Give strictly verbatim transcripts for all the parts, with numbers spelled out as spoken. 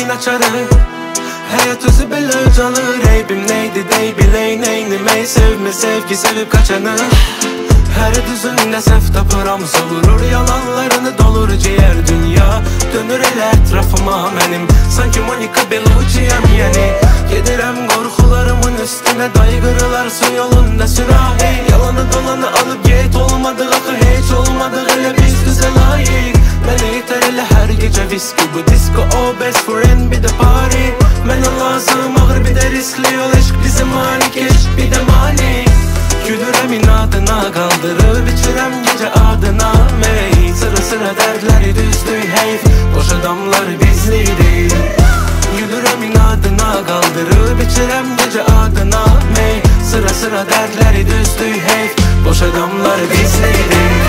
gözümün açarı. Hayat özü belə öcanır. Eybim neydi dey biley neynimey. Sevme sevgi sevip kaçanı. Her düzünde sef tapıram savurur. Yalanlarını dolur ciğer dünya. Dönür el etrafıma benim. Sanki Monica Bellucci'yem yeni. Gedirem korkularımın üstüne. Daygırılar su yolunda sürahi. Yalanı dolanı alıp git. Olmadı akı hiç olmadı. Hele biz düze layık. Beni iter hele her gece viski. Bu disco o best friend bir de party. Bana lazım ağır bir de riskli yol. Eşk bize mani keşk bir de mani. Gülürem inadına kaldırır. Biçirem gece adına mey. Sıra sıra dertleri düzdü heyf. Boş adamlar bizli değil. Gülürem inadına kaldırır. Biçirem gece adına mey. Sıra sıra dertleri düzdü heyf. Boş adamlar bizli değil.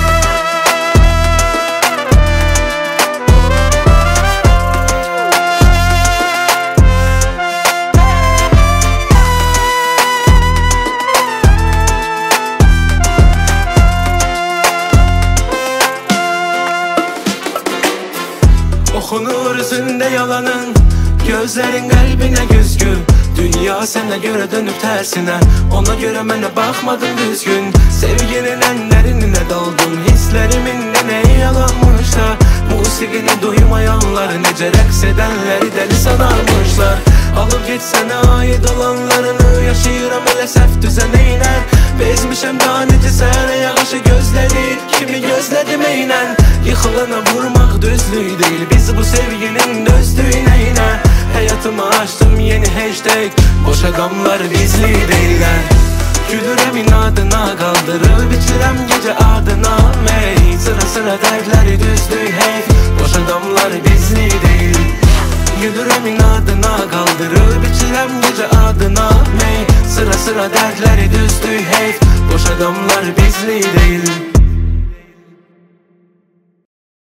Okunur yüzünde yalanın. Gözlerin kalbine güzgün. Dünya sana göre dönüp tersine. Ona göre bana bakmadın düzgün. Sevginin en derinine daldım. Hislerimin de ne yalanmış da. Musikini duymayanlar nece reks edenleri deli sanarmışlar. Alıp gitsene ait olanlarını. Yaşayıram hele sef düzeneyler. Bezmişem daha nece sene yağışı gözleri. Kimi gözledim eynen. Yıkılana vurmak düzlüğü değil. Biz bu sevginin dözdüğüne iner. Hayatımı açtım yeni hashtag. Boş adamlar bizli değiller. Gülürem inadına kaldırır. Biçirem gece adına mey. Sıra sıra dertleri düzdü heyf. Boş adamlar bizli değil. Gülürem inadına kaldırır. Biçirem gece adına mey. Sıra sıra dertleri düzdü heyf. Boş adamlar bizli değil.